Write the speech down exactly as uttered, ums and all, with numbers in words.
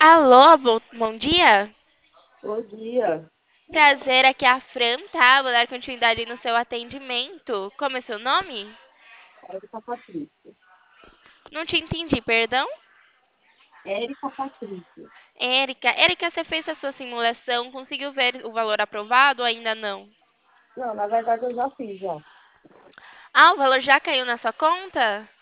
Alô, bo- bom dia. Bom dia, Prazer, aqui é a Fran, tá? Vou dar continuidade no seu atendimento. Como é seu nome? Érica Patrícia. Não te entendi, perdão? Érica Patrícia. Érica. Érica, você fez a sua simulação, conseguiu ver o valor aprovado ou ainda não? Não, na verdade eu já fiz, já. Ah, o valor já caiu na sua conta?